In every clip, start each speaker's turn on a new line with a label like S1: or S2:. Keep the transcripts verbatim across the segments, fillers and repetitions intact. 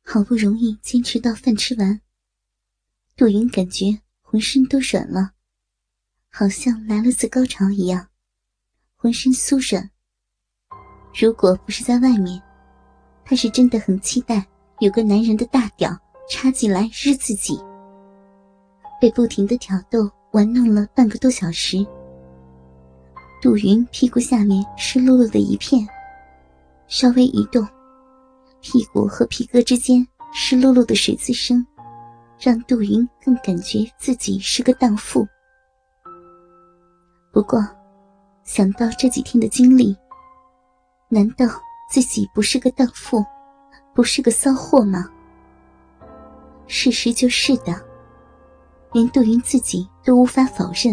S1: 好不容易坚持到饭吃完，杜云感觉浑身都软了，好像来了次高潮一样，浑身酥软。如果不是在外面，她是真的很期待有个男人的大屌插进来日自己。被不停地挑逗玩弄了半个多小时，杜云屁股下面湿漉漉的一片，稍微一动，屁股和皮革之间湿漉漉的水渍声让杜云更感觉自己是个荡妇。不过想到这几天的经历，难道自己不是个荡妇，不是个骚货吗？事实就是的，连杜云自己都无法否认。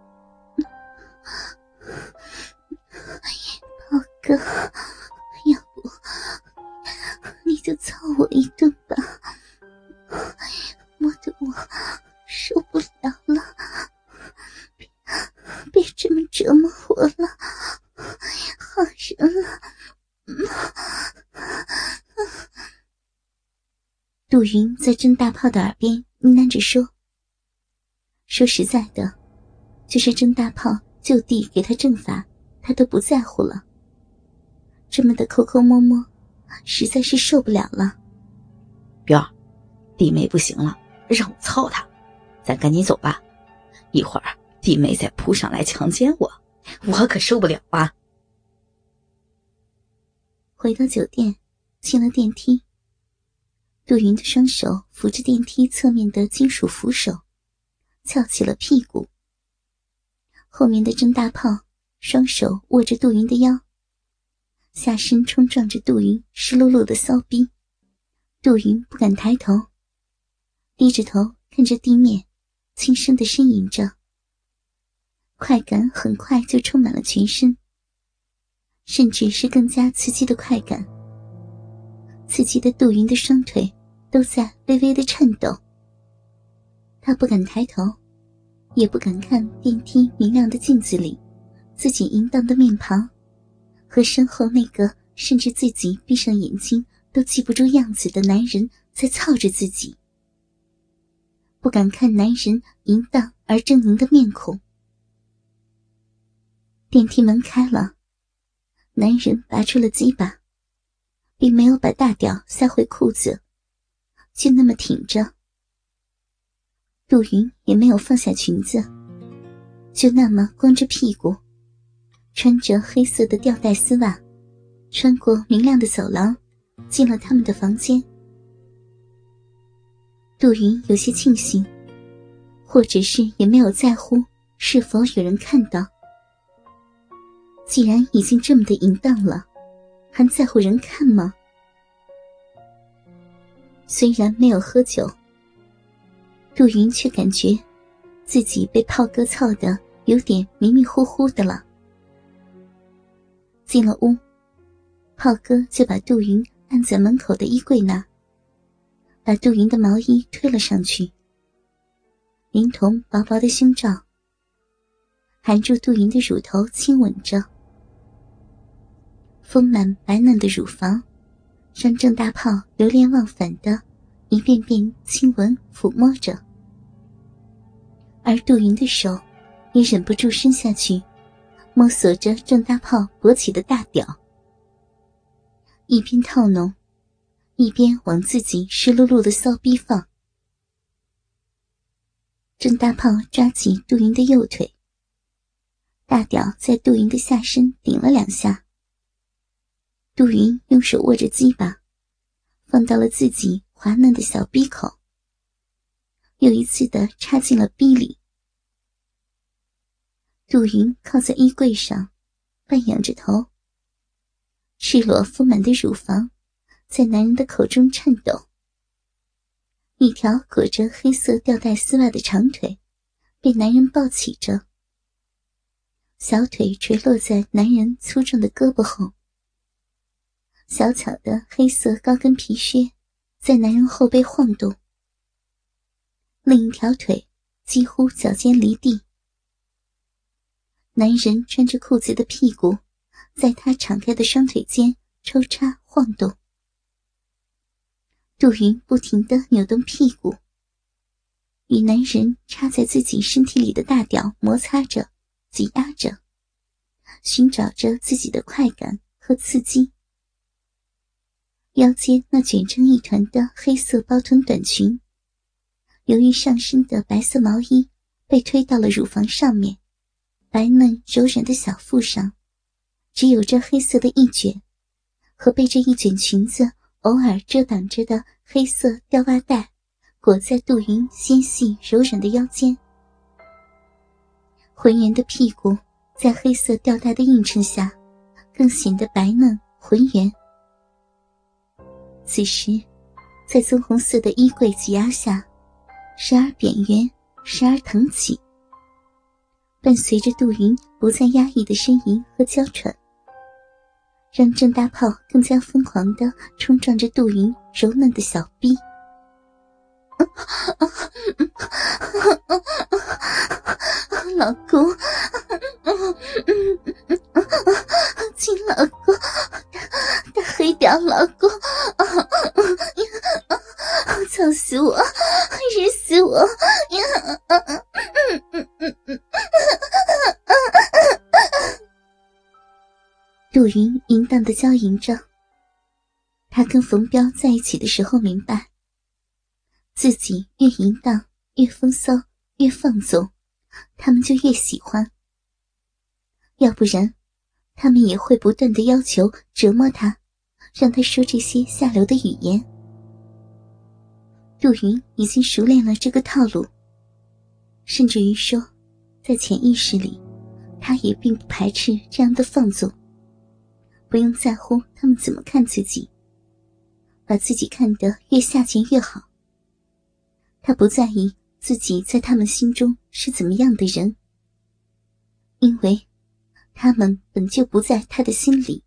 S1: 宝哥，要不你就操我一顿吧，摸得我受不了了，别别这么折磨我了，好人了。杜云在郑大炮的耳边呢喃着说，说实在的，就是郑大炮就地给他正法，他都不在乎了。这么的抠抠摸摸，实在是受不了了。
S2: 彪儿，弟妹不行了，让我操她，咱赶紧走吧，一会儿弟妹再扑上来强奸我，我可受不了啊。
S1: 回到酒店，进了电梯，杜云的双手扶着电梯侧面的金属扶手，翘起了屁股。后面的郑大炮双手握着杜云的腰，下身冲撞着杜云湿漉漉的骚逼。杜云不敢抬头，低着头看着地面，轻声地呻吟着。快感很快就充满了全身，甚至是更加刺激的快感。刺激的杜云的双腿都在微微的颤抖。他不敢抬头，也不敢看电梯明亮的镜子里自己淫荡的面庞和身后那个甚至自己闭上眼睛都记不住样子的男人在操着自己，不敢看男人淫荡而狰狞的面孔。电梯门开了，男人拔出了鸡巴，并没有把大屌塞回裤子，就那么挺着。杜云也没有放下裙子，就那么光着屁股，穿着黑色的吊带丝袜，穿过明亮的走廊，进了他们的房间。杜云有些庆幸，或者是也没有在乎是否有人看到。既然已经这么的淫荡了，还在乎人看吗？虽然没有喝酒，杜云却感觉自己被炮哥操得有点迷迷糊糊的了。进了屋，炮哥就把杜云按在门口的衣柜那儿，把杜云的毛衣推了上去，连同薄薄的胸罩，含住杜云的乳头亲吻着。丰满白嫩的乳房让郑大炮流连忘返的一遍遍亲吻抚摸着，而杜云的手也忍不住伸下去摸索着郑大炮勃起的大屌，一边套弄一边往自己湿漉漉的骚逼放。郑大炮抓起杜云的右腿，大屌在杜云的下身顶了两下。杜云用手握着鸡巴，放到了自己滑嫩的小逼口，又一次地插进了逼里。杜云靠在衣柜上，半仰着头，赤裸丰满的乳房在男人的口中颤抖。一条裹着黑色吊带丝袜的长腿被男人抱起着，小腿垂落在男人粗壮的胳膊后，小巧的黑色高跟皮靴在男人后背晃动，另一条腿几乎脚尖离地。男人穿着裤子的屁股在他敞开的双腿间抽插晃动。杜杜云不停地扭动屁股，与男人插在自己身体里的大屌摩擦着，挤压着，寻找着自己的快感和刺激。腰间那卷成一团的黑色包臀短裙，由于上身的白色毛衣被推到了乳房上面，白嫩柔软的小腹上只有这黑色的一卷和被这一卷裙子偶尔遮挡着的黑色吊袜带裹在杜云纤细柔软的腰间。浑圆的屁股在黑色吊带的映衬下更显得白嫩浑圆。此时在棕红色的衣柜挤压下，时而扁圆，时而腾起，伴随着杜云不再压抑的呻吟和娇喘，让郑大炮更加疯狂地冲撞着杜云柔嫩的小臂。老公，亲老公，大黑屌老公，操死我，日死我！杜云淫荡的娇吟着。他跟冯彪在一起的时候明白，自己越淫荡越风骚越放纵，他们就越喜欢，要不然他们也会不断地要求折磨他，让他说这些下流的语言。杜云已经熟练了这个套路，甚至于说在潜意识里他也并不排斥这样的放纵，不用在乎他们怎么看自己，把自己看得越下贱越好。他不在意自己在他们心中是怎么样的人，因为他们本就不在他的心里。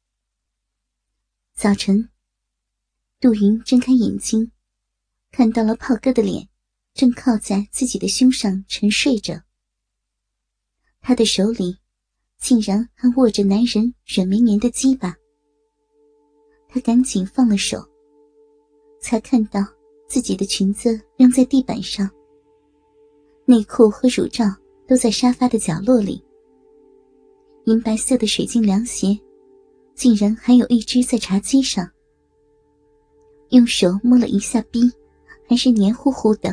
S1: 早晨，杜云睁开眼睛，看到了炮哥的脸正靠在自己的胸上沉睡着，他的手里竟然还握着男人软绵绵的鸡巴。他赶紧放了手，才看到自己的裙子扔在地板上，内裤和乳罩都在沙发的角落里，银白色的水晶凉鞋竟然还有一只在茶几上。用手摸了一下逼，还是黏糊糊的。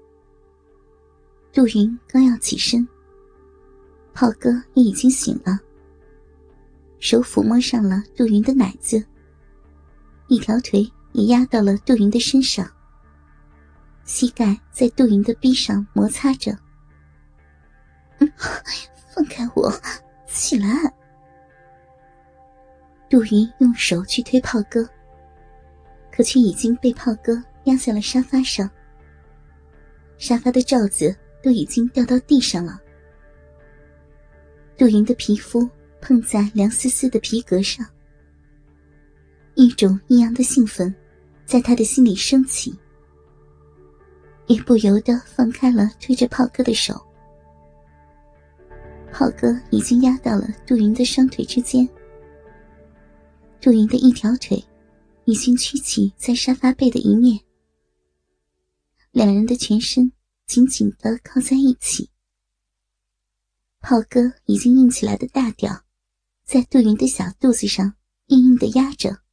S1: 杜云刚要起身，炮哥也已经醒了，手抚摸上了杜云的奶子，一条腿也压到了杜云的身上，膝盖在杜云的臂上摩擦着。嗯，放开我，起来！杜云用手去推炮哥，可却已经被炮哥压在了沙发上，沙发的罩子都已经掉到地上了。杜云的皮肤碰在凉丝丝的皮革上，一种异样的兴奋在他的心里升起，也不由得放开了推着炮哥的手。炮哥已经压到了杜云的双腿之间，杜云的一条腿已经屈起在沙发背的一面，两人的全身紧紧地靠在一起。炮哥已经硬起来的大屌在杜云的小肚子上硬硬地压着。